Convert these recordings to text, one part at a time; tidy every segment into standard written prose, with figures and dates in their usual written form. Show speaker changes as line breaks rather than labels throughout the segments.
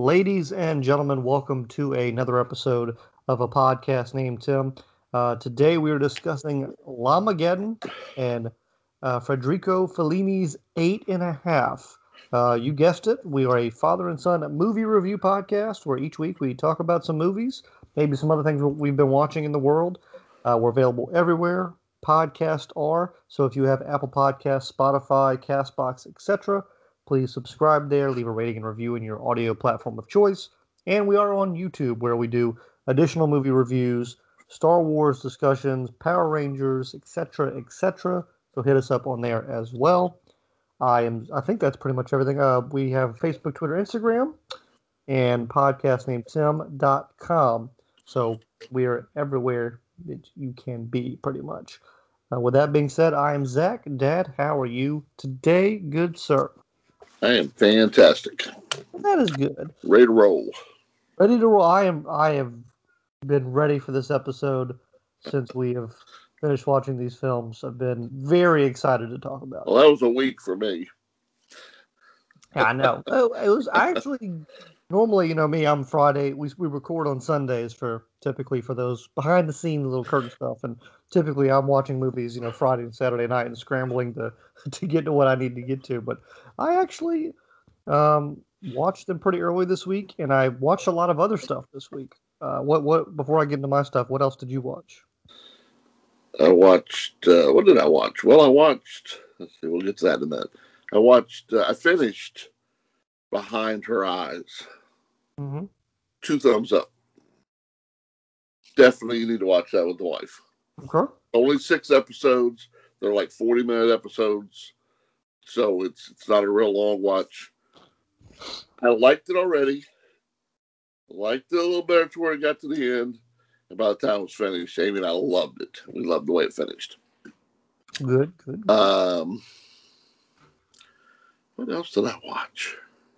Ladies and gentlemen, welcome to another episode of a podcast named Tim. Today we are discussing Llamageddon and Federico Fellini's Eight and a Half. You guessed it, we are a father and son movie review podcast where each week we talk about some movies, maybe some other things we've been watching in the world. We're available everywhere podcasts are. So if you have Apple Podcasts, Spotify, Castbox, etc., please subscribe there, leave a rating and review in your audio platform of choice. And we are on YouTube where we do additional movie reviews, Star Wars discussions, Power Rangers, etc., etc. So hit us up on there as well. I think that's pretty much everything. We have Facebook, Twitter, Instagram, and podcast named Tim.com. So we are everywhere that you can be, pretty much. With that being said, I am Zach. Dad, how are you today, good sir?
I am fantastic.
That is good.
Ready to roll.
Ready to roll. I have been ready for this episode since we have finished watching these films. I've been very excited to talk about it.
Well, that was a week for me.
Yeah, I know. I actually normally, me, I'm Friday. We record on Sundays typically for those behind the scenes little curtain stuff, and typically I'm watching movies, Friday and Saturday night and scrambling to get to what I need to get to. But I actually watched them pretty early this week, and I watched a lot of other stuff this week. What before I get into my stuff, what else did you watch?
I watched. What did I watch? Well, I watched. Let's see. We'll get to that in a minute. I finished Behind Her Eyes.
Mm-hmm.
2 thumbs up. Definitely, you need to watch that with the wife.
Okay.
Only 6 episodes. They're like 40-minute episodes, so it's not a real long watch. I liked it already. Liked it a little better to where it got to the end. And by the time it was finished, Amy and I loved it. We loved the way it finished.
Good.
What else did I watch?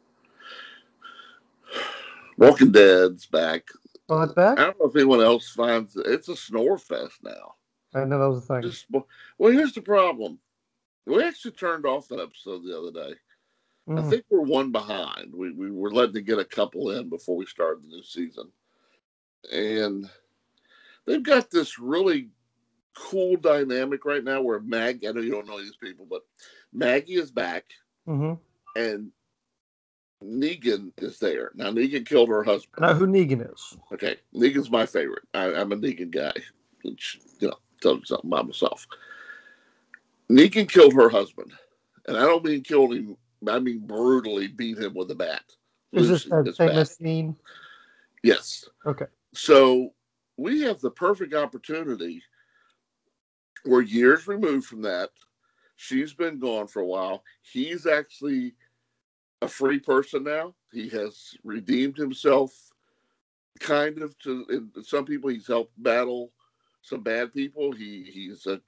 Walking Dead's back.
Oh, it's back?
I don't know if anyone else finds it. It's a snore fest now.
I know that was a thing.
Well, here's the problem. We actually turned off that episode the other day. I think we're one behind. We were letting to get a couple in before we started the new season. And they've got this really cool dynamic right now where Maggie, I know you don't know these people, but Maggie is back.
Mm-hmm.
And Negan is there. Now, Negan killed her husband.
I know who Negan is.
Okay. Negan's my favorite. I'm a Negan guy, which, tells you something about myself. Negan killed her husband. And I don't mean killed him, I mean brutally beat him with a bat.
Is this that famous scene?
Yes.
Okay.
So we have the perfect opportunity. We're years removed from that. She's been gone for a while. He's actually a free person now. He has redeemed himself, kind of. To some people, he's helped battle some bad people. He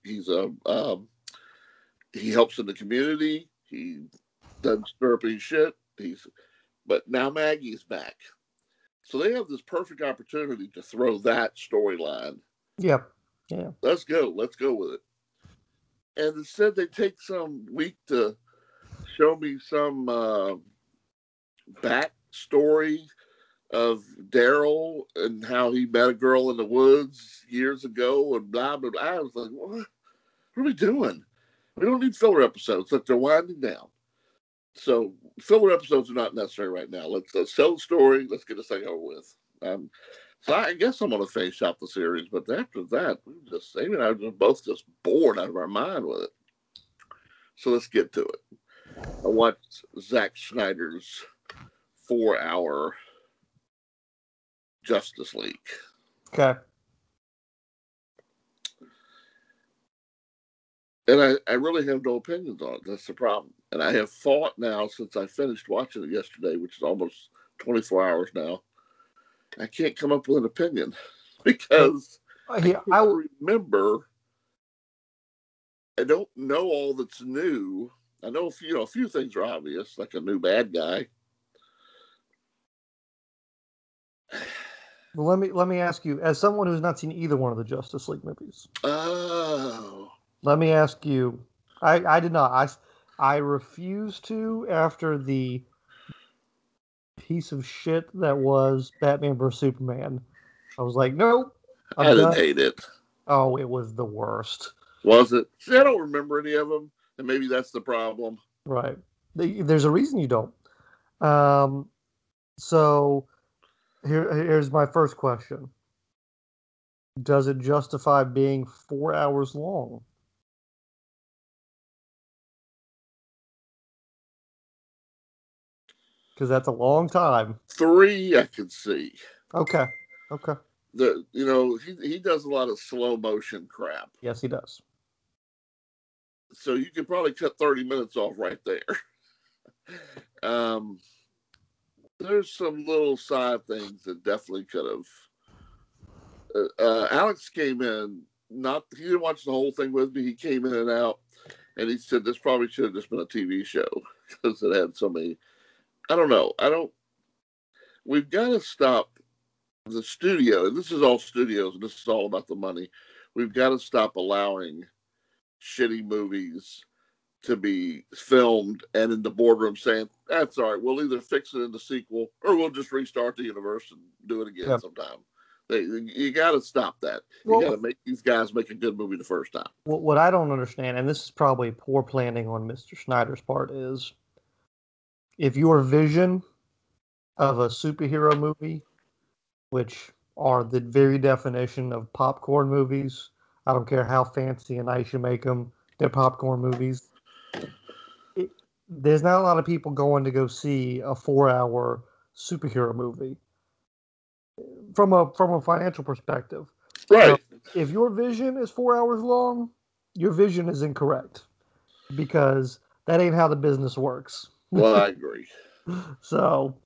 helps in the community. He doesn't stir up any shit. But now Maggie's back, so they have this perfect opportunity to throw that storyline.
Yep. Yeah.
Let's go with it. And instead, they take some week to show me some backstory of Daryl and how he met a girl in the woods years ago and blah, blah, blah. I was like, what are we doing? We don't need filler episodes. Like, they're winding down. So filler episodes are not necessary right now. Let's tell the story. Let's get this thing over with. So I guess I'm going to finish out the series, but after that, Amy and I were both just bored out of our mind with it. So let's get to it. I watched Zack Snyder's 4-hour Justice League.
Okay.
And I really have no opinions on it. That's the problem. And I have fought now since I finished watching it yesterday, which is almost 24 hours now. I can't come up with an opinion because I remember. I don't know all that's new. I know a few things are obvious, like a new bad guy.
Well, let me ask you, as someone who's not seen either one of the Justice League movies.
Oh.
Let me ask you. I did not. I refused to after the piece of shit that was Batman vs Superman. I was like, nope,
I didn't hate it.
Oh, it was the worst.
Was it? See, I don't remember any of them, and maybe that's the problem.
Right. There's a reason you don't. So here's my first question. Does it justify being 4 hours long? Because that's a long time.
3, I could see.
Okay.
He does a lot of slow motion crap.
Yes, he does.
So you could probably cut 30 minutes off right there. There's some little side things that definitely could have. Alex came in, he didn't watch the whole thing with me. He came in and out, and he said this probably should have just been a TV show because it had so many. I don't know. We've got to stop the studio. And this is all studios, and this is all about the money. We've got to stop allowing shitty movies to be filmed and in the boardroom saying, that's all right, we'll either fix it in the sequel or we'll just restart the universe and do it again sometime. You got to stop that. You got to make these guys make a good movie the first time.
What I don't understand, and this is probably poor planning on Mr. Snyder's part, is if your vision of a superhero movie, which are the very definition of popcorn movies, I don't care how fancy and nice you make them, they're popcorn movies. There's not a lot of people going to go see a 4-hour superhero movie from a financial perspective.
Right.
If your vision is 4 hours long, your vision is incorrect because that ain't how the business works.
Well, I agree.
So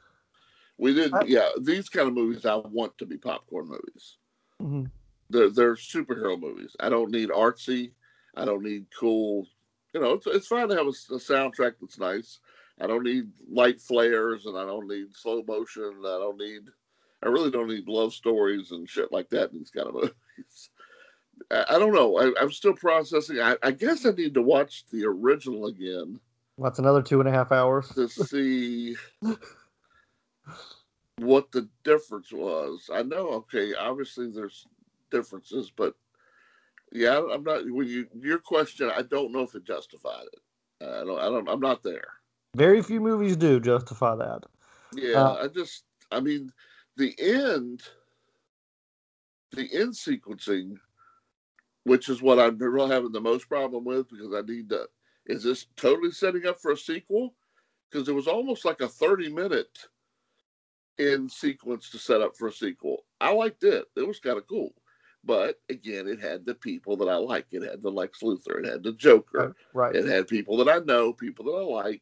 these kind of movies I want to be popcorn movies.
Mm-hmm.
They're superhero movies. I don't need artsy. I don't need cool. It's fine to have a soundtrack that's nice. I don't need light flares, and I don't need slow motion. I really don't need love stories and shit like that in these kind of movies. I don't know. I'm still processing. I guess I need to watch the original again.
That's another 2.5 hours.
To see what the difference was. I know, okay, obviously there's differences, but yeah, I'm not. Your question, I don't know if it justified it. I'm not there.
Very few movies do justify that.
Yeah, the end sequencing, which is what I'm really having the most problem with, because I need to. Is this totally setting up for a sequel? Because it was almost like a 30-minute end sequence to set up for a sequel. I liked it. It was kind of cool. But again, it had the people that I like. It had the Lex Luthor. It had the Joker.
Right.
It had people that I know, people that I like.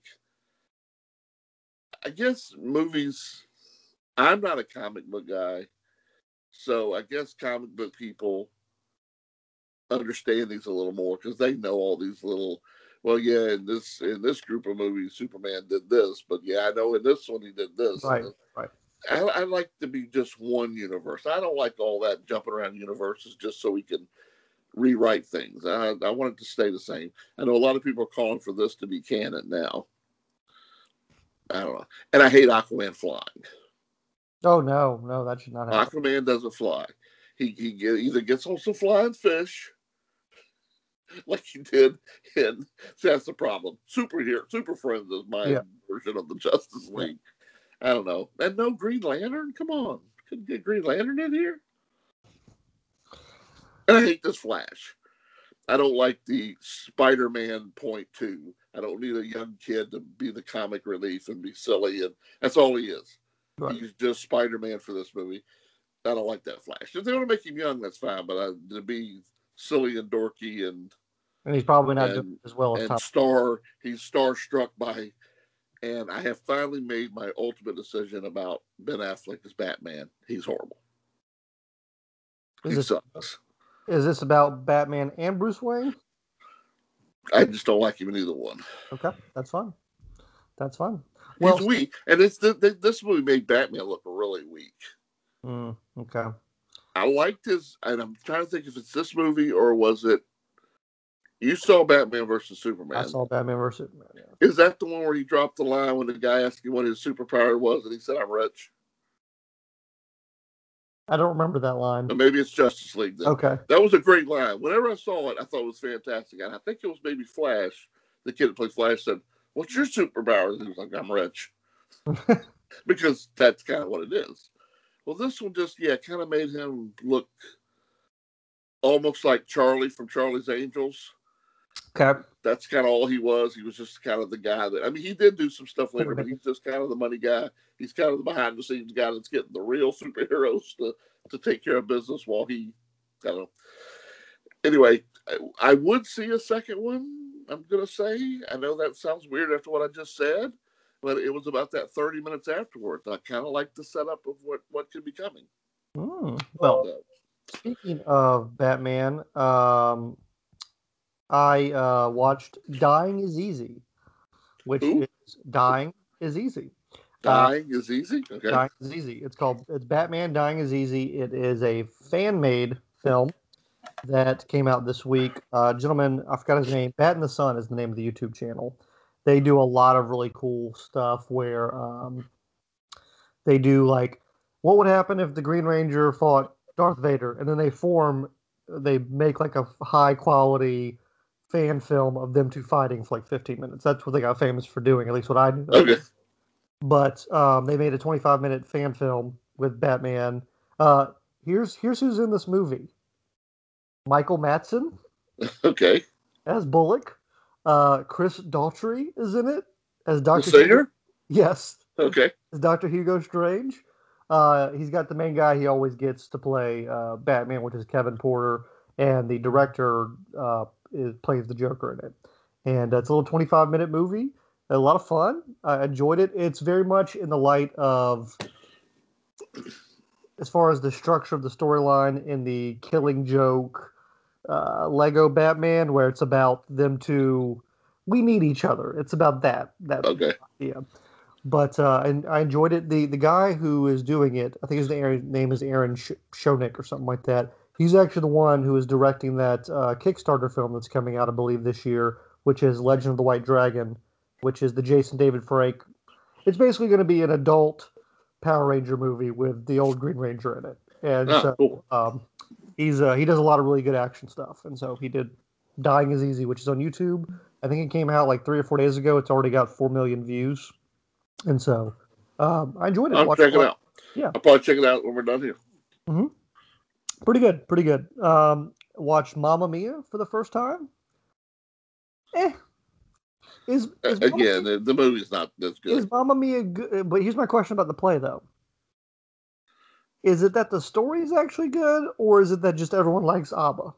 I guess movies, I'm not a comic book guy. So I guess comic book people understand these a little more because they know all these little, well, yeah, in this group of movies, Superman did this. But yeah, I know in this one he did this.
Right.
I like to be just one universe. I don't like all that jumping around universes just so we can rewrite things. I want it to stay the same. I know a lot of people are calling for this to be canon now. I don't know. And I hate Aquaman flying.
Oh, no, that should not happen.
Aquaman doesn't fly. He either gets on some flying fish, like he did in, that's the problem. Super Friends is my version of the Justice League. I don't know. And no Green Lantern? Come on. Couldn't get Green Lantern in here? And I hate this Flash. I don't like the Spider-Man .2. I don't need a young kid to be the comic relief and be silly. And that's all he is. Right. He's just Spider-Man for this movie. I don't like that Flash. If they want to make him young, that's fine. But to be silly and dorky and
he's probably not doing as well as
he's starstruck by. And I have finally made my ultimate decision about Ben Affleck as Batman. He's horrible. He sucks.
Is this about Batman and Bruce Wayne?
I just don't like him in either one.
Okay, that's fine.
Well, he's weak. And this movie made Batman look really weak.
Okay.
I liked his, and I'm trying to think if it's this movie or was it You saw Batman versus
I
Superman.
saw Batman vs Superman. Yeah.
Is that the one where he dropped the line when the guy asked him what his superpower was, and he said, "I'm rich"?
I don't remember that line.
Or maybe it's Justice League then.
Okay.
That was a great line. Whenever I saw it, I thought it was fantastic. And I think it was maybe Flash. The kid that played Flash said, "What's your superpower?" And he was like, "I'm rich." Because that's kind of what it is. Well, this one just, kind of made him look almost like Charlie from Charlie's Angels.
Okay.
That's kind of all he was. He was just kind of the guy that, I mean, he did do some stuff later, but he's just kind of the money guy. He's kind of the behind the scenes guy that's getting the real superheroes to take care of business while he, I don't know. Anyway, I would see a second one, I'm going to say. I know that sounds weird after what I just said, but it was about that 30 minutes afterwards. I kind of like the setup of what could be coming.
Well, speaking of Batman, I watched Dying is Easy, which is Dying is Easy.
Dying is Easy? Okay.
Dying is Easy. It's Batman Dying is Easy. It is a fan-made film that came out this week. Gentleman, I forgot his name. Bat in the Sun is the name of the YouTube channel. They do a lot of really cool stuff where they do like, what would happen if the Green Ranger fought Darth Vader? And then they make like a high quality fan film of them two fighting for like 15 minutes. That's what they got famous for doing, at least what I knew.
Okay.
But they made a 25-minute fan film with Batman. Here's who's in this movie. Michael Madsen.
Okay.
As Bullock. Chris Daughtry is in it as Dr.
The singer?
Yes.
Okay.
As Dr. Hugo Strange. He's got the main guy he always gets to play Batman, which is Kevin Porter, and the director plays the Joker in it. And it's a little 25-minute movie. A lot of fun. I enjoyed it. It's very much in the light of, as far as the structure of the storyline, in the Killing Joke Lego Batman, where it's about them two. We need each other. It's about that.
Okay.
idea. But and I enjoyed it. The guy who is doing it, I think his name is Aaron Schoenig or something like that. He's actually the one who is directing that Kickstarter film that's coming out, I believe, this year, which is Legend of the White Dragon, which is the Jason David Frank. It's basically going to be an adult Power Ranger movie with the old Green Ranger in it. And
cool.
he does a lot of really good action stuff. And so he did Dying is Easy, which is on YouTube. I think it came out like 3 or 4 days ago. It's already got 4 million views. And so I enjoyed it.
I'll check it out.
Yeah.
I'll probably check it out when we're done here.
Mm-hmm. Pretty good. Watched Mamma Mia for the first time.
Again, the movie's not that good.
Is Mamma Mia good? But here's my question about the play, though. Is it that the story is actually good, or is it that just everyone likes ABBA?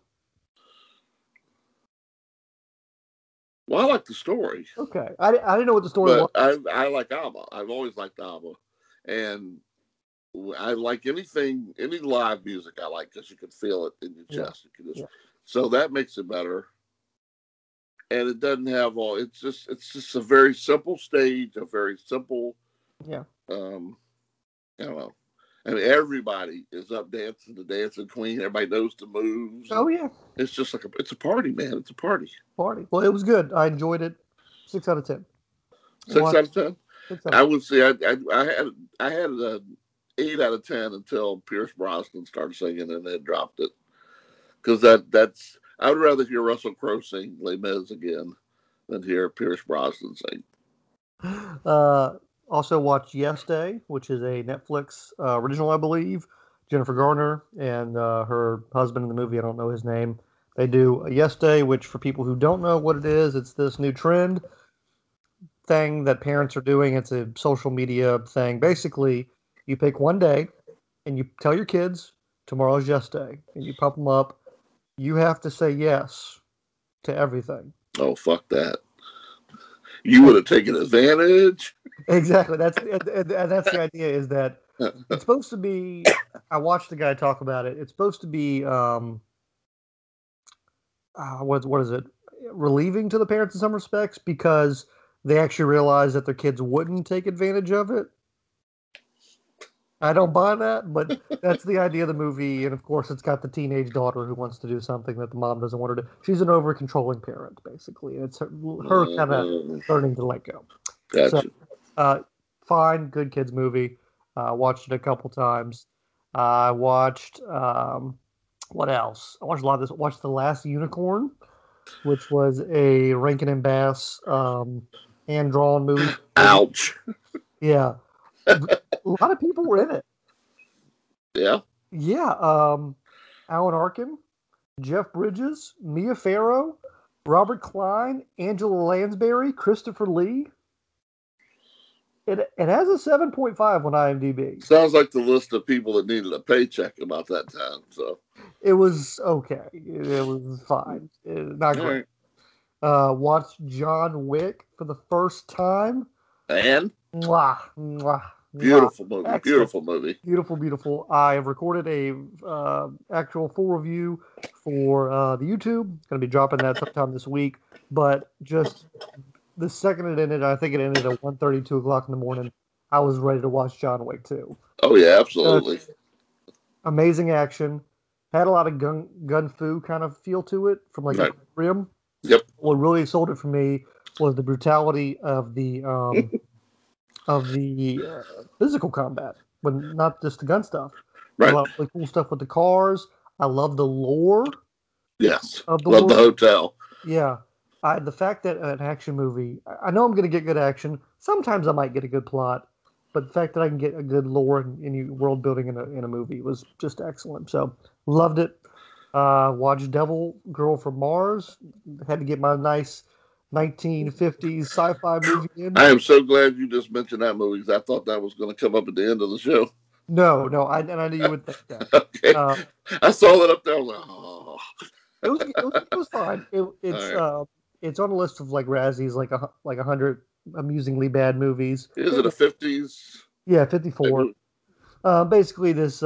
Well, I like the story.
Okay. I didn't know what the story was.
I like ABBA. I've always liked ABBA. And I like any live music I like because you can feel it in your chest. So that makes it better. And it doesn't have all. It's just a very simple stage, a very simple.
Yeah.
I don't know. I mean, everybody is up dancing the Dancing Queen. Everybody knows the moves.
Oh yeah.
It's just like it's a party, man. It's a party.
Well, it was good. I enjoyed it. 6 out of 10.
6 out of 10.
6 out of 10.
I would say I had an 8 out of 10 until Pierce Brosnan started singing and then dropped it. Because that's. I would rather hear Russell Crowe sing Les Mis again than hear Pierce Brosnan sing.
Also watched Yes Day, which is a Netflix original, I believe. Jennifer Garner and her husband in the movie, I don't know his name. They do a Yes Day, which for people who don't know what it is, it's this new trend thing that parents are doing. It's a social media thing. Basically, you pick one day and you tell your kids, tomorrow's Yes Day, and you pump them up. You have to say yes to everything.
Oh, fuck that. You would have taken advantage.
Exactly. That's the idea, is that it's supposed to be, I watched the guy talk about it. It's supposed to be, what is it? Relieving to the parents in some respects, because they actually realize that their kids wouldn't take advantage of it. I don't buy that, but that's the idea of the movie. And of course, it's got the teenage daughter who wants to do something that the mom doesn't want her to. She's an over controlling parent, basically. And it's her kind of learning to let go.
Gotcha.
So, fine, good kids movie. Watched it a couple times. I watched what else? I watched a lot of this. Watched The Last Unicorn, which was a Rankin and Bass hand-drawn movie.
Ouch.
Yeah. A lot of people were in it.
Yeah.
Yeah. Alan Arkin, Jeff Bridges, Mia Farrow, Robert Klein, Angela Lansbury, Christopher Lee. It has a 7.5 on IMDb.
Sounds like the list of people that needed a paycheck about that time. So
it was okay. It was fine. Not great. Right. Watched John Wick for the first time.
And
mwah, mwah,
beautiful movie.
Excellent.
Beautiful movie.
Beautiful, beautiful. I have recorded a actual full review for the YouTube. Going to be dropping that sometime this week. But just the second it ended, I think it ended at 1:30, 2 o'clock in the morning. I was ready to watch John Wick 2.
Oh, yeah, absolutely.
Amazing action. Had a lot of gun fu kind of feel to it from like Rim.
Yep.
What really sold it for me was the brutality of the physical combat, but not just the gun stuff.
Right.
A lot of really cool stuff with the cars. I love the lore.
Yes. Love the hotel.
Yeah. The fact that an action movie, I know I'm going to get good action. Sometimes I might get a good plot, but the fact that I can get a good lore and world building in a movie was just excellent. So loved it. Watched Devil Girl from Mars. Had to get my nice 1950s sci-fi movie in.
I am so glad you just mentioned that movie because I thought that was going to come up at the end of the show.
No, I knew you would think that.
Okay. I saw that up there. I was like, oh.
It was fine. It's on a list of like Razzies, like 100 amusingly bad movies.
Is it a 50s?
Yeah, 54. Basically, this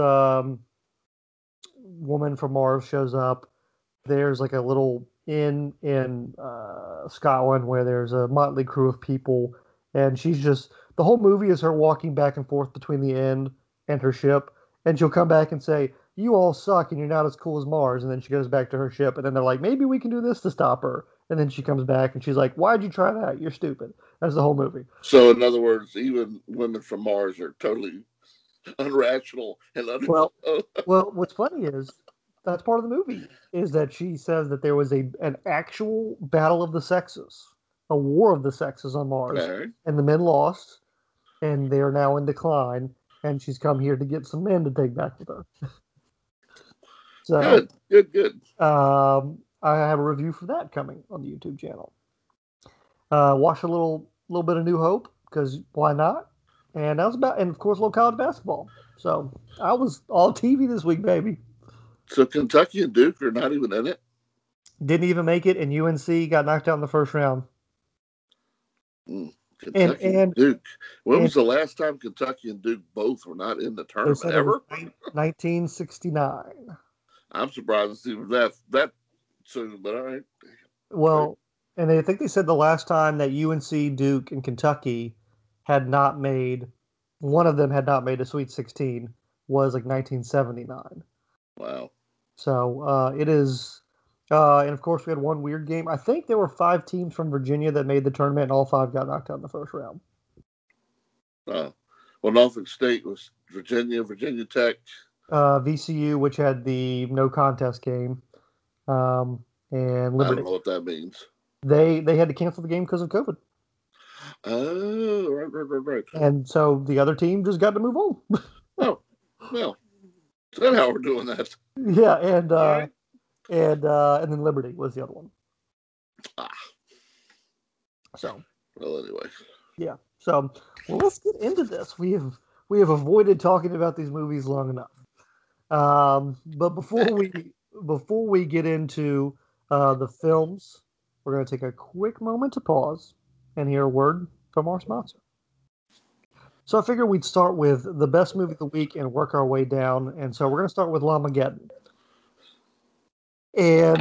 woman from Mars shows up. There's like a little inn in Scotland where there's a motley crew of people, and she's just the whole movie is her walking back and forth between the inn and her ship, and she'll come back and say, "You all suck, and you're not as cool as Mars," and then she goes back to her ship, and then they're like, "Maybe we can do this to stop her." And then she comes back and she's like, "Why'd you try that? You're stupid." That's the whole movie.
So, in other words, even women from Mars are totally unrational and
well, what's funny is that's part of the movie is that she says that there was an actual battle of the sexes, a war of the sexes on Mars, and the men lost, and they are now in decline, and she's come here to get some men to take back with her. So
good.
I have a review for that coming on the YouTube channel. Watch a little bit of New Hope because why not? And that was and of course, a little college basketball. So I was all TV this week, baby.
So Kentucky and Duke are not even in it?
Didn't even make it, and UNC got knocked out in the first round.
Kentucky and Duke. When was the last time Kentucky and Duke both were not in the tournament ever?
1969.
I'm surprised to see that soon, but all right.
Well, and I think they said the last time that UNC, Duke, and Kentucky had not made, one of them had not made a Sweet 16 was like 1979.
Wow.
So it is, and of course we had one weird game. I think there were 5 teams from Virginia that made the tournament, and all 5 got knocked out in the first round.
Well, Norfolk State was Virginia Tech.
VCU, which had the no contest game, and Liberty.
I don't know what that means.
They had to cancel the game because of COVID.
Oh, right.
And so the other team just got to move on.
Oh, well, is that how we're doing that?
Yeah, and then Liberty was the other one. So.
Well, anyway.
Yeah. So, well, let's get into this. We have avoided talking about these movies long enough. But before we get into the films, we're going to take a quick moment to pause and hear a word from our sponsor. So I figured we'd start with the best movie of the week and work our way down. And so we're going to start with Llamageddon. And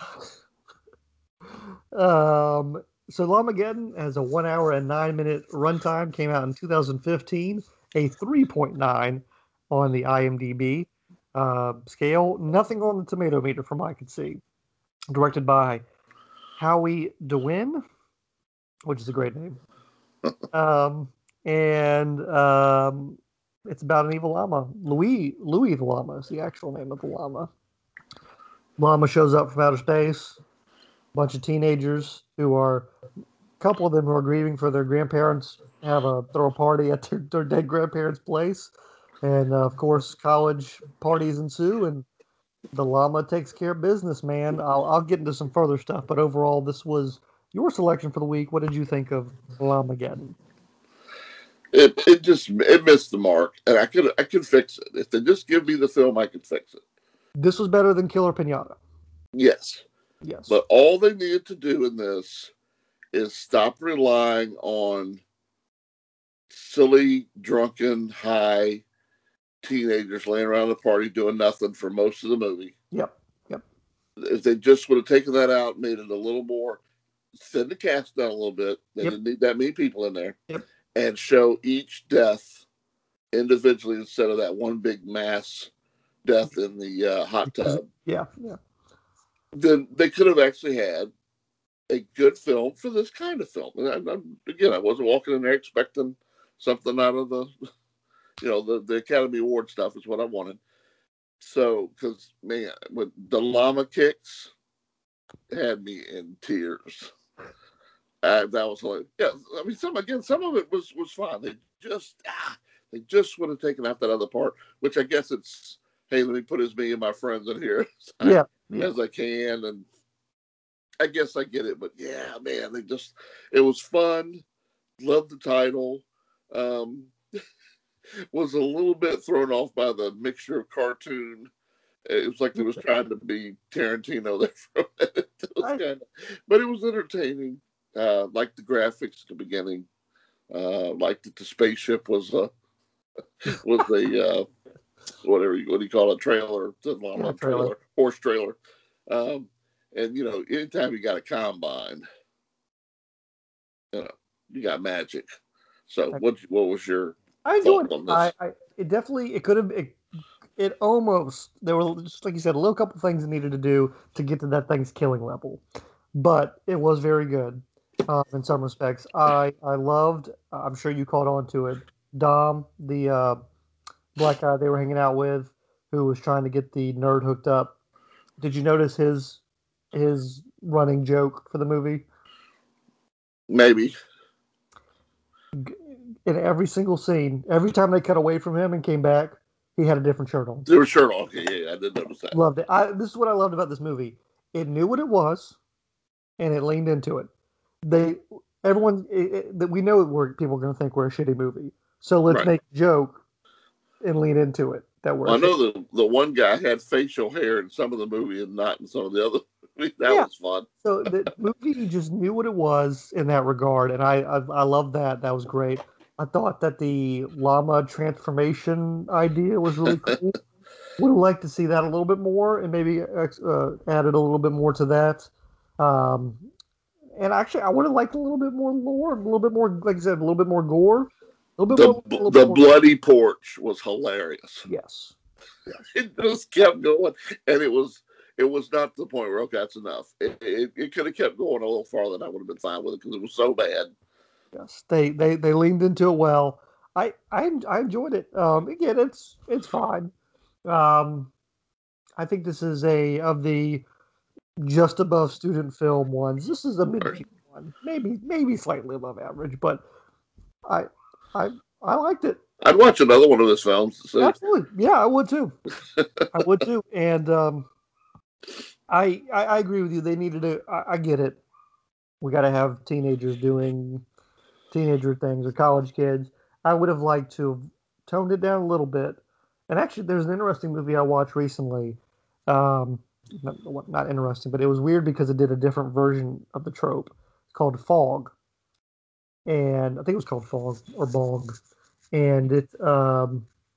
so Llamageddon has a 1 hour and 9 minute runtime, came out in 2015, a 3.9 on the IMDb scale. Nothing on the tomato meter from what I could see. Directed by Howie Dewin, which is a great name. And it's about an evil llama. Louis the llama is the actual name of the llama. Llama shows up from outer space. A bunch of teenagers a couple of them who are grieving for their grandparents throw a party at their dead grandparents' place. And of course, college parties ensue, and the llama takes care of business, man. I'll get into some further stuff, but overall, this was your selection for the week. What did you think of Llamageddon?
It missed the mark, and I could fix it if they just give me the film. I could fix it.
This was better than Killer Pinata.
Yes.
Yes.
But all they needed to do in this is stop relying on silly, drunken, high teenagers laying around the party doing nothing for most of the movie.
Yep.
If they just would have taken that out, made it a little more, thin the cast down a little bit, they didn't need that many people in there, and show each death individually instead of that one big mass death in the hot tub.
Yeah.
Then they could have actually had a good film for this kind of film. And I wasn't walking in there expecting something out of the Academy Award stuff is what I wanted. So, because, man, with the llama kicks had me in tears. That was like, yeah, I mean, some of it was fine. They just would have taken out that other part, which I guess it's, hey, let me put as many of my friends in here as I can. And I guess I get it, but yeah, man, it was fun. Loved the title. Was a little bit thrown off by the mixture of cartoon. It was like it was trying to be Tarantino there for a minute. But it was entertaining. Liked the graphics at the beginning. Liked that the spaceship was a what do you call it, trailer? Trailer, horse trailer. And anytime you got a combine, you got magic. So what was your?
I enjoyed it. It almost, there were, just like you said, a little couple things it needed to do to get to that thing's killing level, but it was very good in some respects. I loved, I'm sure you caught on to it, Dom, the black guy they were hanging out with, who was trying to get the nerd hooked up. Did you notice his running joke for the movie?
Maybe.
In every single scene, every time they cut away from him and came back, he had a different shirt on.
There was shirt on. Yeah, I did notice that.
Loved it. This is what I loved about this movie. It knew what it was, and it leaned into it. We know where people are going to think we're a shitty movie, so let's make a joke and lean into it.
I know the one guy had facial hair in some of the movie and not in some of the other. That was fun.
So the movie just knew what it was in that regard, and I love that. That was great. I thought that the llama transformation idea was really cool. Would have liked to see that a little bit more, and maybe added a little bit more to that. And actually, I would have liked a little bit more lore, a little bit more, like I said, a little bit more gore.
The bloody porch was hilarious.
Yes.
It just kept going, and it was not to the point where, okay, that's enough. It could have kept going a little farther, and I would have been fine with it because it was so bad.
Yes, they leaned into it well. I enjoyed it. Again, it's fine. I think this is of the just above student film ones. This is a mid one, maybe slightly above average, but I liked it.
I'd watch another one of his films. So.
Absolutely, yeah, I would too. And I agree with you. They needed to. I get it. We got to have teenagers doing teenager things or college kids. I would have liked to have toned it down a little bit. And actually, there's an interesting movie I watched recently. Not interesting, but it was weird because it did a different version of the trope. It's called Fog, and I think it was called Fog or Bog. And it's a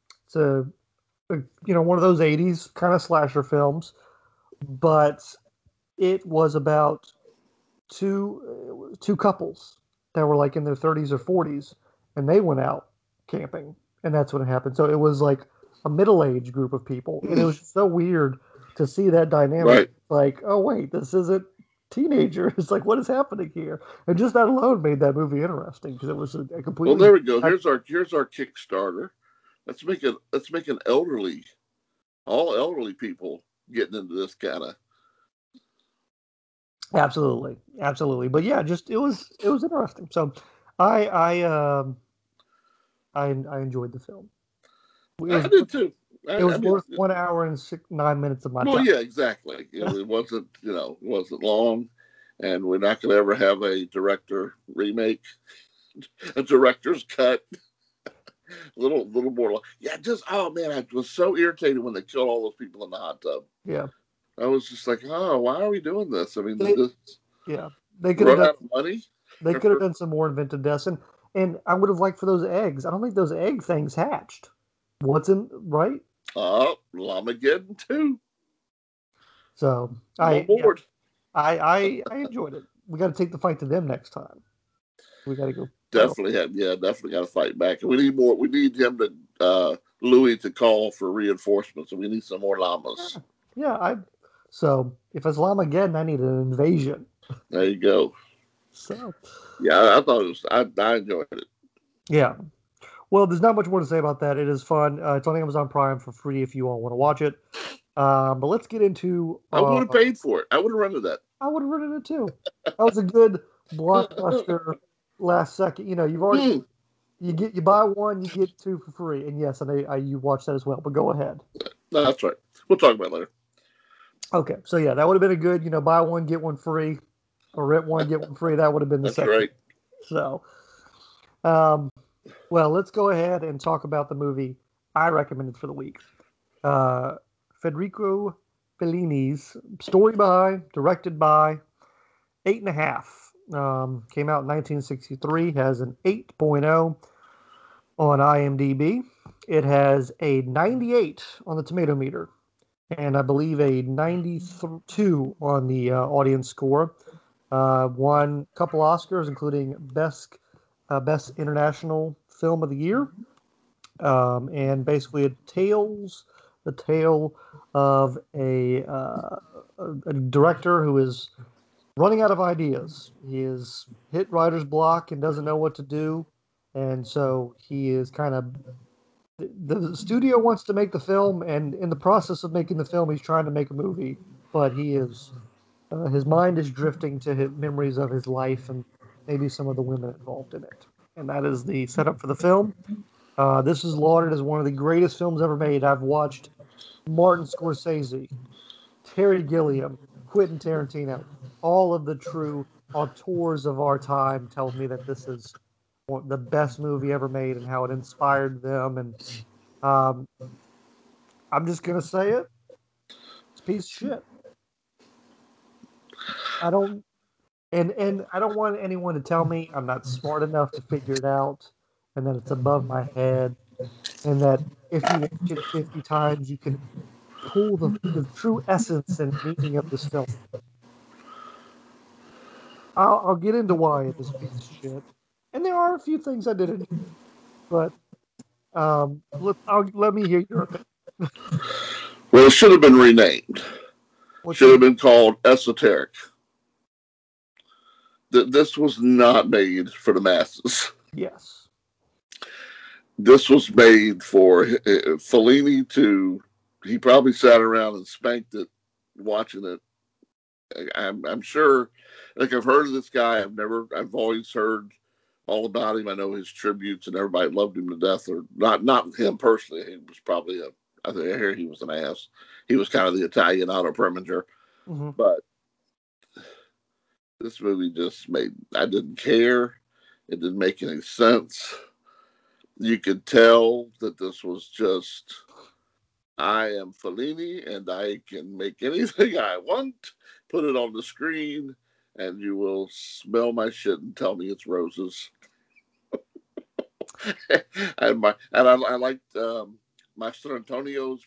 one of those '80s kind of slasher films, but it was about two couples that were like in their 30s or 40s, and they went out camping, and that's what happened. So it was like a middle-aged group of people, and it was just so weird to see that dynamic.
Right.
Like, oh wait, this isn't teenagers. It's like, what is happening here? And just that alone made that movie interesting because it was a
Well,
completely.
there we go. Here's our Kickstarter. Let's make an elderly, all elderly people getting into this kind of.
Absolutely, absolutely. But yeah, just it was interesting. So, I enjoyed the film.
I did too.
It was
I mean,
worth 1 hour and 9 minutes of my
well,
time.
yeah, exactly. It wasn't, it wasn't long, and we're not going to ever have a director remake, a director's cut. little more. Yeah, just oh man, I was so irritated when they killed all those people in the hot tub.
Yeah,
I was just like, oh, why are we doing this? I mean,
they,
did this
yeah, they could have
run
done.
out of money?
They could have done some more inventive deaths, and I would have liked for those eggs. I don't think those egg things hatched. What's in right?
Oh, Lamageddon too.
So
I'm on board.
I enjoyed it. We got to take the fight to them next time. We got to go.
Definitely definitely got to fight back. And we need more. We need him to Louis to call for reinforcements, and we need some more llamas.
Yeah, so if it's Llamageddon, I need an invasion.
There you go.
So
yeah, I thought it was. I enjoyed it.
Yeah. Well, there's not much more to say about that. It is fun. It's on Amazon Prime for free if you all want to watch it. But let's get into.
I would have paid for it. I would have rented that.
I would have rented it too. That was a good blockbuster. Last second, you've already you buy one, you get two for free, and yes, and you watch that as well. But go ahead.
No, that's right. We'll talk about it later.
Okay, so yeah, that would have been a good, buy one get one free, or rent one get one free. That would have been the
that's
second.
Right.
So, well, let's go ahead and talk about the movie I recommended for the week. Federico Fellini's story by, directed by, 8.5. Came out in 1963, has an 8.0 on IMDb. It has a 98 on the tomato meter, and I believe a 92 on the audience score. Won a couple Oscars, including Best International Film of the Year, and basically it tells the tale of a director who is running out of ideas. He is hit writer's block and doesn't know what to do. And so he is kind of... The studio wants to make the film, and in the process of making the film, he's trying to make a movie. But he is... his mind is drifting to his memories of his life and maybe some of the women involved in it. And that is the setup for the film. This is lauded as one of the greatest films ever made. I've watched Martin Scorsese, Terry Gilliam, Quentin Tarantino. All of the true auteurs of our time tell me that this is the best movie ever made and how it inspired them. And I'm just going to say it. It's a piece of shit. I don't want anyone to tell me I'm not smart enough to figure it out and that it's above my head and that if you watch it 50 times, you can pull the true essence and meaning of this film. I'll get into why it is a piece of shit. And there are a few things I did enjoy. But let me hear your opinion.
Well, it should have been renamed. Should have been called Esoteric. This was not made for the masses.
Yes.
This was made for Fellini to... He probably sat around and spanked it, watching it. I'm sure... Like, I've heard of this guy. I've always heard all about him. I know his tributes, and everybody loved him to death. Or not him personally. He was probably I hear he was an ass. He was kind of the Italian Otto Preminger.
Mm-hmm.
But this movie I didn't care. It didn't make any sense. You could tell that this was just, I am Fellini and I can make anything I want, put it on the screen, and you will smell my shit and tell me it's roses. I liked Maestro Antonio's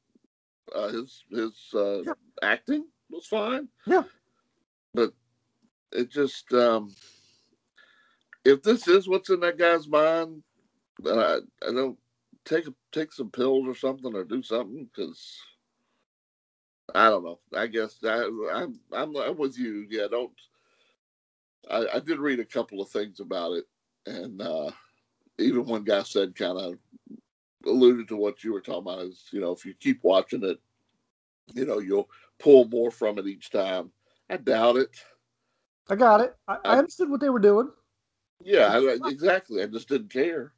his acting was fine.
Yeah.
But it just if this is what's in that guy's mind, then I don't take some pills or something, or do something, because I don't know. I guess I'm with you. Yeah, don't. I did read a couple of things about it, and even one guy said, kind of alluded to what you were talking about, is, if you keep watching it, you'll pull more from it each time. I doubt it.
I got it. I understood what they were doing.
Yeah, exactly. I just didn't care.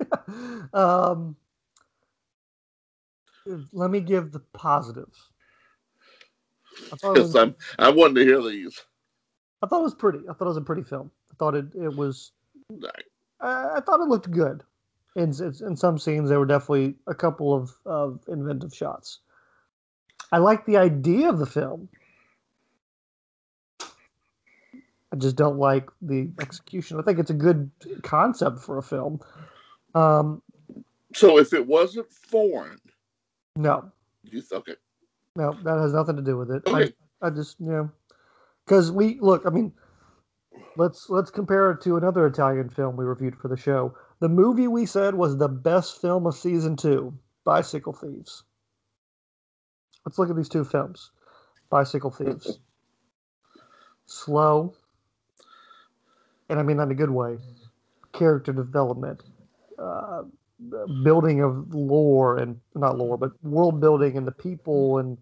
Let me give the positives.
Because I wanted to hear these.
I thought it was pretty. I thought it was a pretty film. I thought it was. I thought it looked good. In some scenes, there were definitely a couple of inventive shots. I like the idea of the film. I just don't like the execution. I think it's a good concept for a film.
So if it wasn't foreign,
no,
okay.
No, that has nothing to do with it.
Okay.
I just because let's compare it to another Italian film we reviewed for the show. The movie we said was the best film of season 2, Bicycle Thieves. Let's look at these two films. Bicycle Thieves. Slow, and I mean that in a good way. Character development, building of lore, and not lore, but world building and the people, and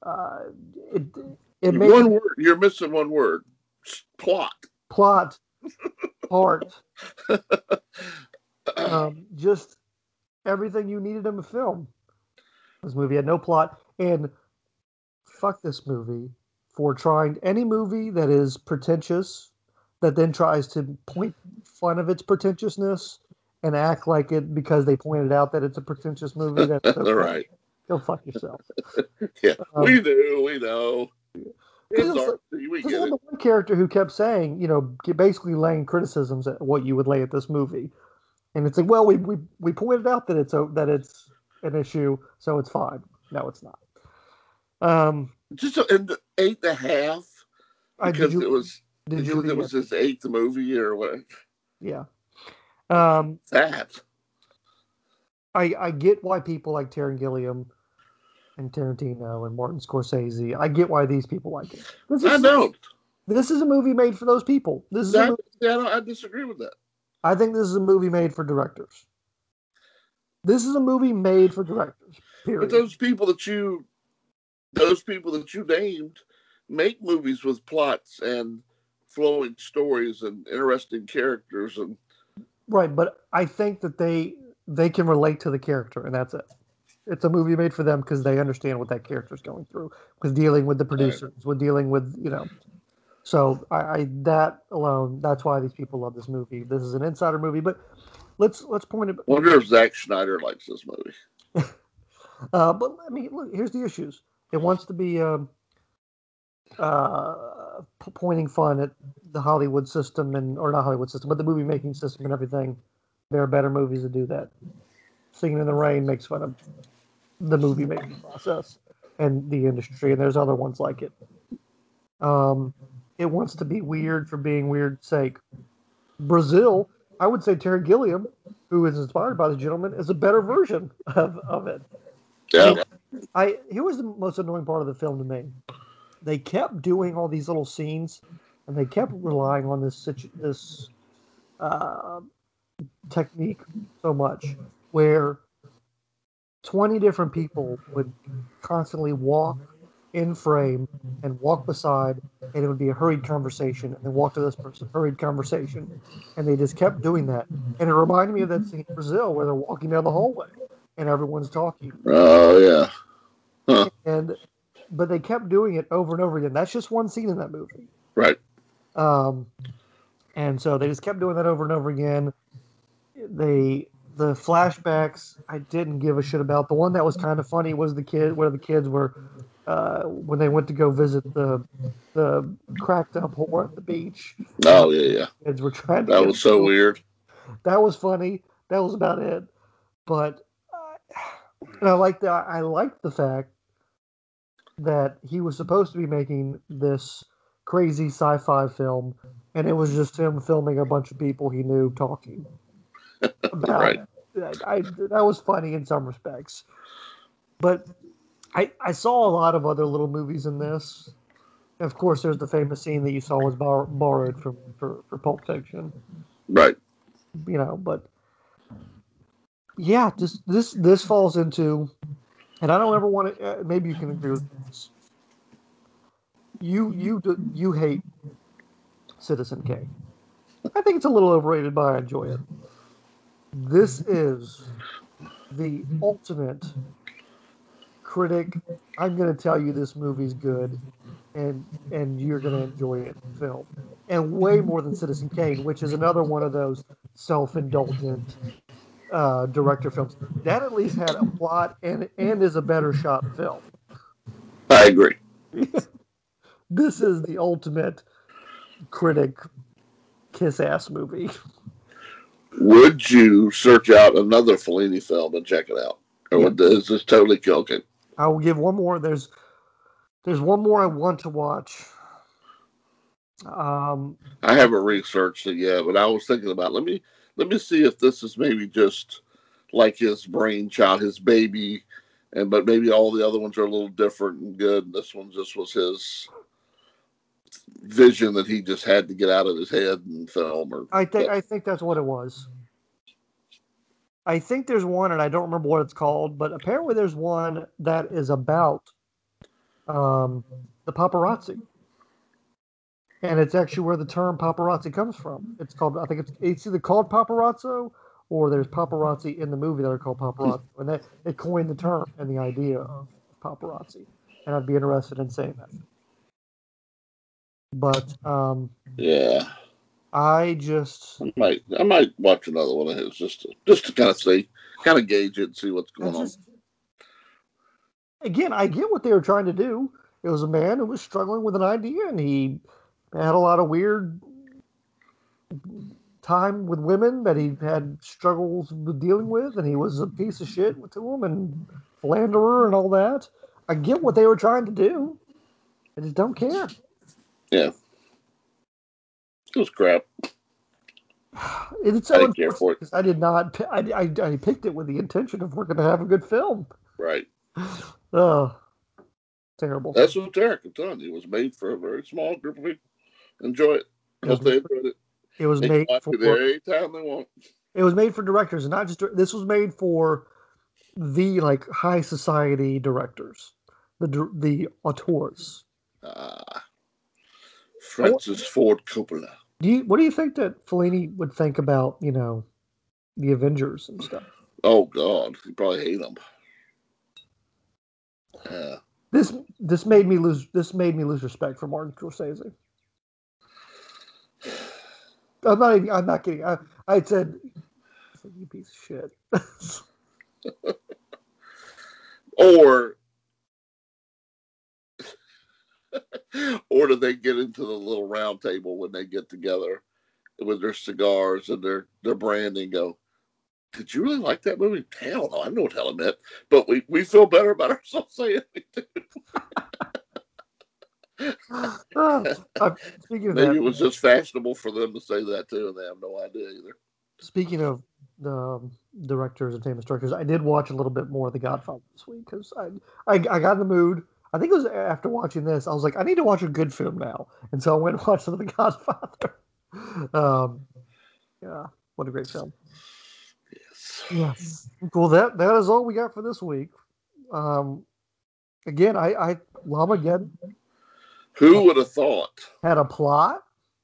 it made
one word. You're missing one word. Plot.
Art. Just everything you needed in a film. This movie had no plot, and fuck this movie for trying any movie that is pretentious, that then tries to point fun of its pretentiousness and act like it because they pointed out that it's a pretentious movie. That's okay.
Right.
Go fuck yourself.
Yeah, we know. We get it.
The one character who kept saying, basically laying criticisms at what you would lay at this movie, and it's like, well, we pointed out that it's an issue, so it's fine. No, it's not.
Just an 8.5 because it was his 8th movie or what?
Yeah.
That.
I get why people like Terry Gilliam and Tarantino and Martin Scorsese. I get why these people like it.
I don't.
This is a movie made for those people.
I disagree with that.
I think this is a movie made for directors. This is a movie made for directors. Period.
But those people that you named make movies with plots and flowing stories and interesting characters and.
Right, but I think that they can relate to the character, and that's it. It's a movie made for them because they understand what that character is going through. Because dealing with the producers, with dealing with So I that alone, that's why these people love this movie. This is an insider movie, but let's point it.
Wonder if Zack Snyder likes this movie.
But I mean, look, here's the issues. It wants to be pointing fun at the Hollywood system or not Hollywood system, but the movie making system and everything. There are better movies that do that. Singing in the Rain makes fun of the movie making process and the industry, and there's other ones like it. It wants to be weird for being weird's sake. Brazil, I would say Terry Gilliam, who is inspired by the gentleman, is a better version of it.
Yeah.
Here was the most annoying part of the film to me. They kept doing all these little scenes, and they kept relying on this technique so much, where 20 different people would constantly walk in frame and walk beside, and it would be a hurried conversation, and then walk to this person, hurried conversation, and they just kept doing that. And it reminded me of that scene in Brazil where they're walking down the hallway and everyone's talking.
Oh yeah. Huh.
But they kept doing it over and over again. That's just one scene in that movie.
Right.
And so they just kept doing that over and over again. The flashbacks I didn't give a shit about. The one that was kind of funny was where the kids were when they went to go visit the cracked up whore at the beach.
Oh yeah.
Kids were trying.
That was so weird.
That was funny. That was about it. But and I liked the fact that he was supposed to be making this crazy sci-fi film, and it was just him filming a bunch of people he knew talking about
right.
it. that was funny in some respects. But I saw a lot of other little movies in this. Of course, there's the famous scene that you saw was borrowed for Pulp Fiction.
Right.
But yeah, just this falls into, and I don't ever want to. Maybe you can agree with this. You hate Citizen Kane. I think it's a little overrated, but I enjoy it. This is the ultimate critic. I'm going to tell you this movie's good, and you're going to enjoy it. Film, and way more than Citizen Kane, which is another one of those self-indulgent director films. That at least had a plot and is a better shot film.
I agree.
This is the ultimate critic kiss-ass movie.
Would you search out another Fellini film and check it out? Or is this totally joking?
I will give one more. There's one more I want to watch.
I haven't researched it yet, but I was thinking about let me see if this is maybe just like his brainchild, his baby, but maybe all the other ones are a little different and good. And this one just was his vision that he just had to get out of his head and film.
I think that's what it was. I think there's one, and I don't remember what it's called, but apparently there's one that is about the paparazzi. And it's actually where the term paparazzi comes from. It's called, I think it's either called paparazzo, or there's paparazzi in the movie that are called paparazzi. And they coined the term and the idea of paparazzi. And I'd be interested in saying that. But
yeah,
I
might watch another one of his just to kind of see, kind of gauge it and see what's going on.
Again, I get what they were trying to do. It was a man who was struggling with an idea, and he had a lot of weird time with women that he had struggles with dealing with, and he was a piece of shit to them and philanderer and all that. I get what they were trying to do. I just don't care.
Yeah. It was crap.
It's so unfortunate because I did not. I picked it with the intention of we're going to have a good film.
Right.
Oh, terrible.
That's what Derek had done. It was made for a very small group of people. Enjoy it. Hope they enjoyed it.
It was made for
there anytime they want.
It was made for directors, and not just. This was made for the high society directors, the auteurs.
Francis Ford Coppola.
What do you think that Fellini would think about the Avengers and stuff?
Oh God, he probably hate them. Yeah.
This made me lose respect for Martin Scorsese. I'm not kidding. I said, you piece of shit.
Or do they get into the little round table when they get together with their cigars and their brandy and go, did you really like that movie? Hell no, I know what hell it meant. But we feel better about ourselves saying it too.
Speaking of
Maybe
that,
it was just fashionable for them to say that too, and they have no idea either.
Speaking of the directors and famous directors, I did watch a little bit more of The Godfather this week because I got in the mood. I think it was after watching this, I was like, I need to watch a good film now, and so I went and watched some of The Godfather. Yeah, what a great film. Yes. Well, that is all we got for this week. Again, I Llamageddon.
Who would have thought?
Had a plot,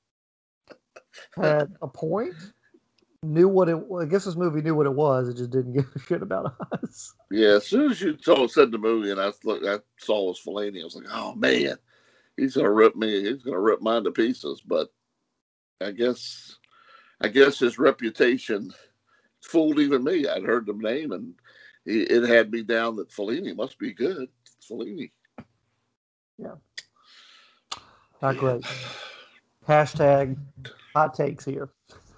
had a point, knew what it was. I guess this movie knew what it was. It just didn't give a shit about us.
Yeah, as soon as you said the movie and I saw it was Fellini, I was like, oh man, he's gonna rip me. He's gonna rip mine to pieces. But I guess his reputation fooled even me. I'd heard the name and it had me down that Fellini must be good. It's Fellini.
Yeah. Not great. Hashtag hot takes here.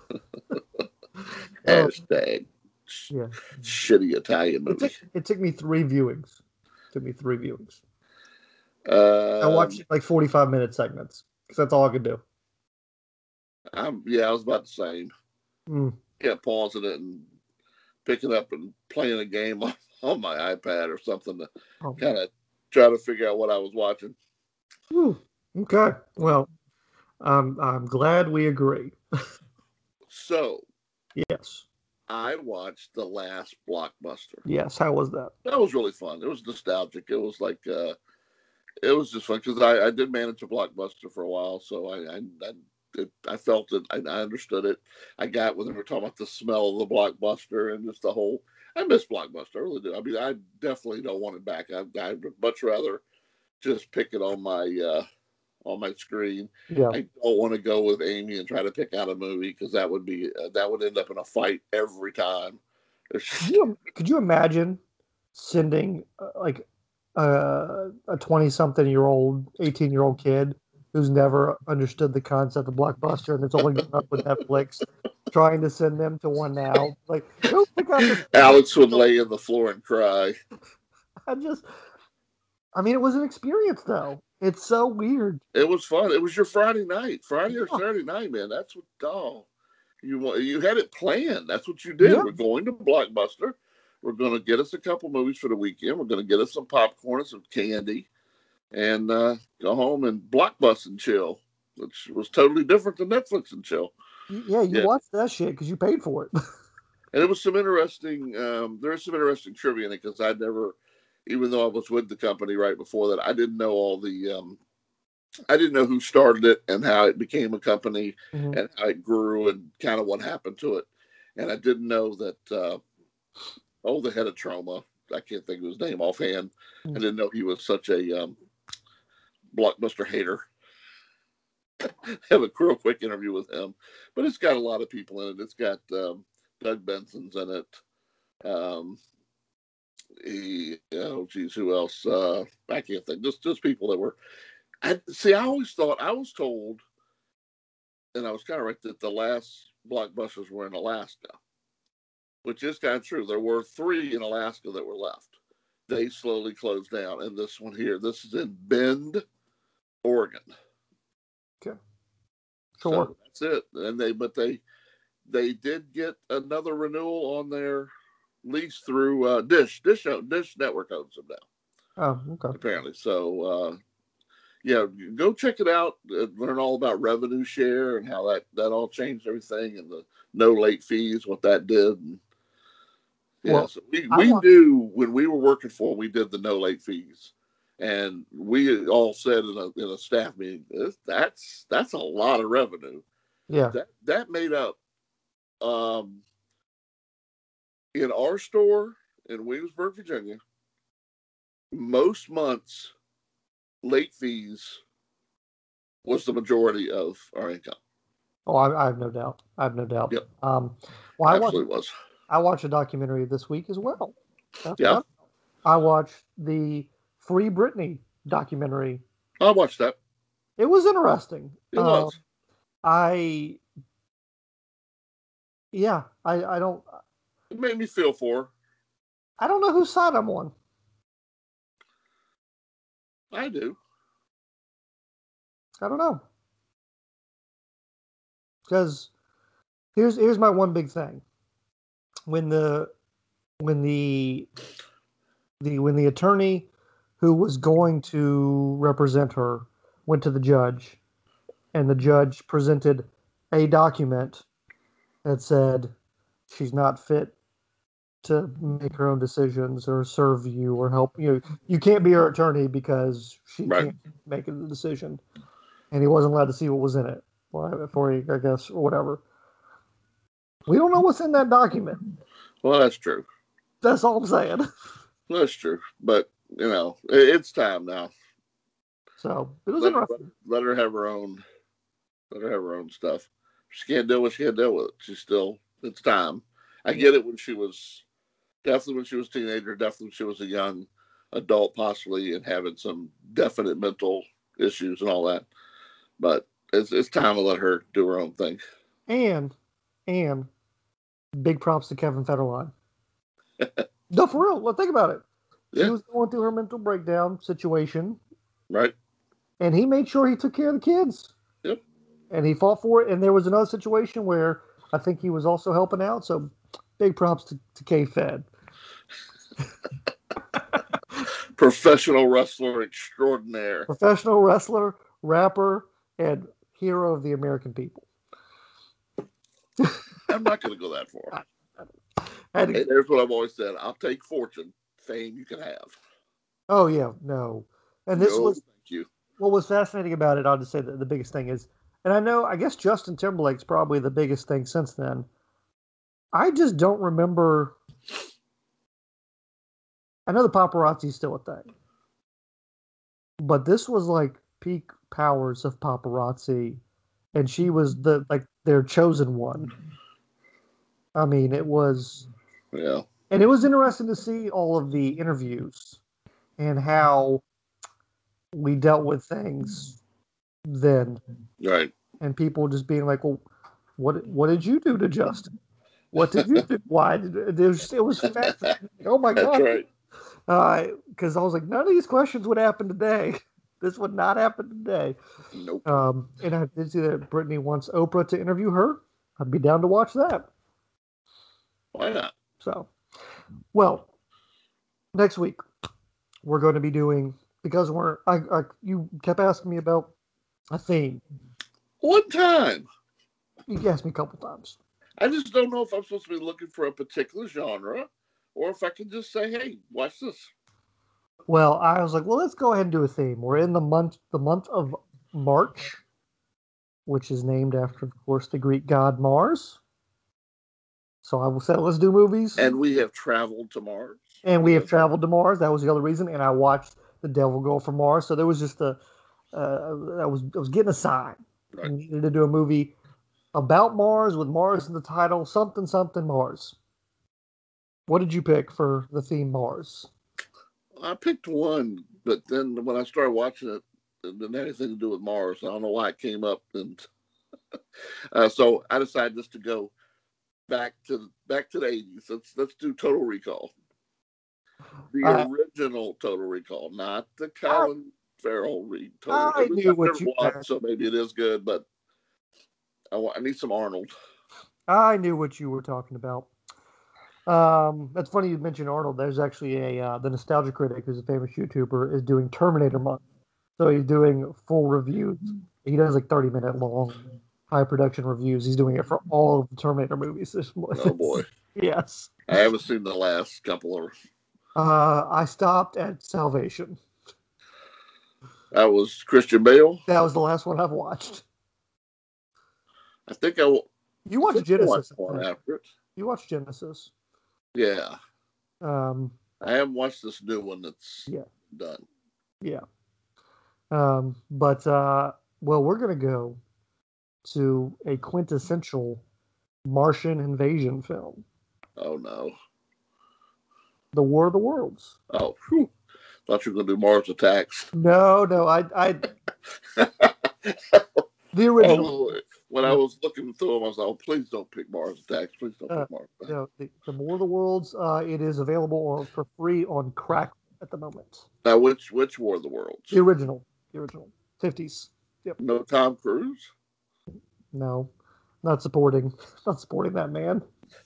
Hashtag shitty Italian movie.
It took me 3 viewings. I watched it like 45-minute segments because that's all I could do.
I was about the same. Yeah, pausing it and picking up and playing a game on my iPad or something to
Oh.
kind of try to figure out what I was watching.
Okay. Well, I'm glad we agree.
So,
yes.
I watched the last Blockbuster.
Yes. How was that?
That was really fun. It was nostalgic. It was like it was just fun because I did manage a Blockbuster for a while, so I felt it. I understood it. I got when they were talking about the smell of the Blockbuster and just the whole. I miss Blockbuster. I really do. I mean, I definitely don't want it back. I'd much rather just pick it on my screen.
Yeah.
I don't want to go with Amy and try to pick out a movie because that would end up in a fight every time.
Could you imagine sending like a 20-something-year-old, 18-year-old kid who's never understood the concept of Blockbuster and it's only grown up with Netflix, trying to send them to one now? Like, go pick out this.
Alex would lay on the floor and cry.
I mean, it was an experience, though. It's so weird.
It was fun. It was your Friday night, Friday or Saturday night, man. That's what you had it planned. That's what you did.
Yeah.
We're going to Blockbuster. We're going to get us a couple movies for the weekend. We're going to get us some popcorn and some candy, and go home and Blockbuster and chill, which was totally different than Netflix and chill.
Yeah, you watched that shit because you paid for it.
And it was some interesting. There's some interesting trivia in it because I never. Even though I was with the company right before that, I didn't know all the. I didn't know who started it and how it became a company and how it grew and kind of what happened to it. And I didn't know that. The head of Troma, I can't think of his name offhand. I didn't know he was such a Blockbuster hater. Have a real quick interview with him, but it's got a lot of people in it. It's got Doug Benson's in it. Who else? I can't think. Just people that were. I always thought I was told, and I was kind of right that the last Blockbusters were in Alaska, which is kind of true. There were 3 in Alaska that were left. They slowly closed down, and this one here, this is in Bend, Oregon.
Okay,
sure. So that's it. And they did get another renewal on their lease through Dish Network owns them now.
Oh, okay.
Apparently, so go check it out. Learn all about revenue share and how that all changed everything, and the no late fees, what that did. And, so we knew when we were working for them, we did the no late fees, and we all said in a staff meeting, that's a lot of revenue.
Yeah,
that made up. In our store in Williamsburg, Virginia, most months, late fees was the majority of our income.
Oh, I have no doubt.
Yep.
I watched a documentary this week as well.
Yeah.
I watched the Free Britney documentary.
I watched that.
It was interesting.
It was.
I don't.
It made me feel for her.
I don't know whose side I'm on.
I do.
I don't know. Because here's my one big thing. When the attorney who was going to represent her went to the judge, and the judge presented a document that said she's not fit to make her own decisions or serve you or help you. You can't be her attorney because she can't make a decision. And he wasn't allowed to see what was in it for you, I guess, or whatever. We don't know what's in that document.
Well, that's true.
That's all I'm saying.
That's true. But, it's time now.
So, it was interesting.
Let her have her own stuff. She can't deal with it. It's time. I get it when she was a teenager, definitely when she was a young adult, possibly, and having some definite mental issues and all that. But it's time to let her do her own thing.
And big props to Kevin Federline. No, for real. Let's think about it. She was going through her mental breakdown situation.
Right.
And he made sure he took care of the kids.
Yep.
And he fought for it. And there was another situation where I think he was also helping out. So big props to K-Fed.
Professional wrestler extraordinaire.
Professional wrestler, rapper, and hero of the American people.
I'm not going to go that far.
Hey,
there's what I've always said. I'll take fortune. Fame you can have.
Oh, yeah, no. And this was,
thank you.
What was fascinating about it, I'll just say that the biggest thing is, and I guess Justin Timberlake's probably the biggest thing since then. I just don't remember. I know the paparazzi's still a thing, but this was like peak powers of paparazzi, and she was their chosen one. I mean, it was,
yeah,
and it was interesting to see all of the interviews and how we dealt with things then,
right?
And people just being like, "Well, what did you do to Justin? What did you do? Why did it was fascinating? Oh my
That's
god!"
right.
Because I was like, none of these questions would happen today. This would not happen today.
Nope.
And I did see that Brittany wants Oprah to interview her. I'd be down to watch that.
Why not?
So, well, next week we're going to be doing, because you kept asking me about a theme.
One time.
You asked me a couple times.
I just don't know if I'm supposed to be looking for a particular genre, or if I can just say, "Hey, watch this."
Well, I was like, well, let's go ahead and do a theme. We're in the month of March, which is named after, of course, the Greek god Mars. So I will say, let's do movies.
And we have traveled to Mars.
And we have traveled to Mars. That was the other reason. And I watched The Devil Go for Mars. So there was just I was getting a sign.
Right.
I needed to do a movie about Mars with Mars in the title, something Mars. What did you pick for the theme Mars?
I picked one, but then when I started watching it, it didn't have anything to do with Mars. I don't know why it came up, and so I decided just to go back to the 80s. Let's do Total Recall, the original Total Recall, not the Colin Farrell Total.
I knew what you
watched, so maybe it is good, but I need some Arnold.
I knew what you were talking about. That's funny you mentioned Arnold. There's actually the Nostalgia Critic, who's a famous YouTuber, is doing Terminator Month. So he's doing full reviews. He does like 30-minute long, high production reviews. He's doing it for all of the Terminator movies.
Oh boy.
Yes.
I haven't seen the last couple of.
I stopped at Salvation.
That was Christian Bale.
That was the last one I've watched.
I think I will.
You watched Genesis.
One after it.
You watched Genesis.
Yeah.
I
haven't watched this new one that's done.
Yeah. But we're gonna go to a quintessential Martian invasion film.
Oh no.
The War of the Worlds.
Oh, whew. Thought you were gonna do Mars Attacks.
No, I the original.
Oh, when I was looking through them, I was like, "Oh, please don't pick Mars Attacks. Please don't pick Mars Attacks."
No, the War of the Worlds. It is available for free on Crackle at the moment.
Now, which War of the Worlds?
The original 50s. Yep.
No Tom Cruise.
No, not supporting that man.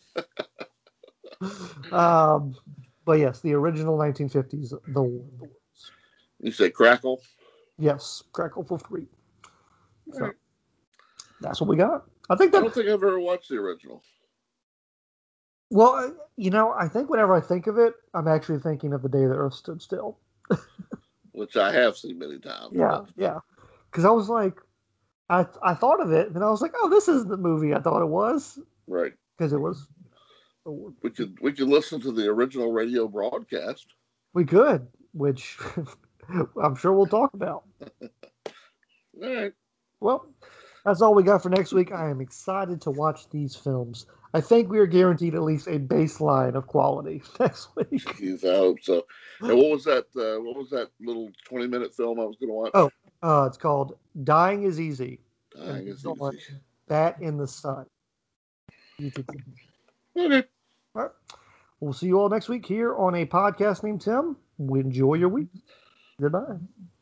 But yes, the original 1950s, The War of the Worlds.
You say Crackle?
Yes, Crackle for free. So that's what we got. I don't
think I've ever watched the original.
Well, I think whenever I think of it, I'm actually thinking of The Day the Earth Stood Still.
Which I have seen many times.
Yeah. Because I was like, I thought of it, and I was like, oh, this isn't the movie I thought it was.
Right.
Because it was.
We could listen to the original radio broadcast.
We could, which I'm sure we'll talk about.
All right.
Well, that's all we got for next week. I am excited to watch these films. I think we are guaranteed at least a baseline of quality next week.
Jeez, I hope so. And what was that? What was that little 20-minute film I was going to watch?
Oh, it's called Dying is Easy.
Dying is Easy.
Bat in the Sun. YouTube.
Okay.
All right. We'll see you all next week here on a podcast named Tim. Enjoy your week. Goodbye.